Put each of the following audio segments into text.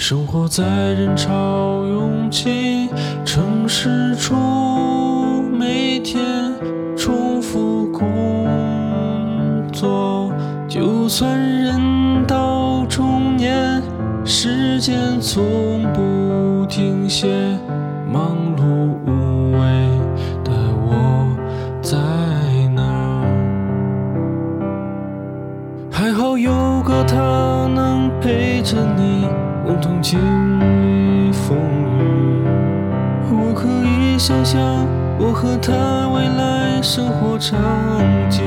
生活在人潮拥挤城市中，每天重复工作。就算人到中年，时间从不停歇，忙碌无为的我在哪儿？还好有个他能陪着你共同经历风雨。我可以想象我和他未来生活场景，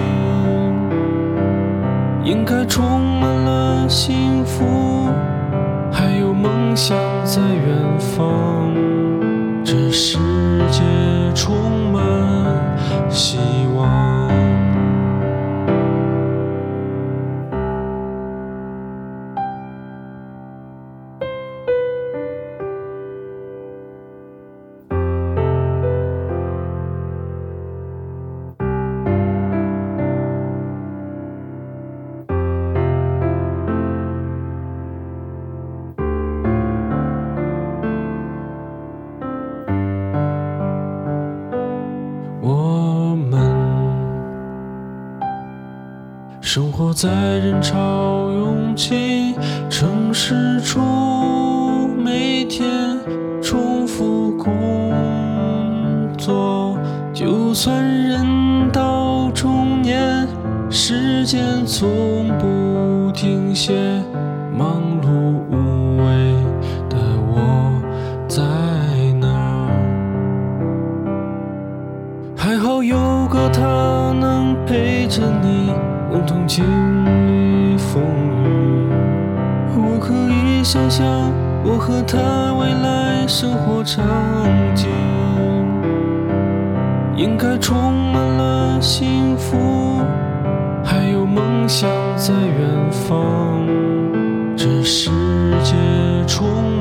应该充满了幸福，还有梦想在远方。这世界充满希望。我们生活在人潮拥挤城市中，每天重复工作。就算人到中年，时间从不停歇，忙碌无为的我在哪儿？还好有个他能陪着你共同经历风雨。我可以想象我和他未来生活场景，应该充满了幸福，还有梦想在远方。这世界充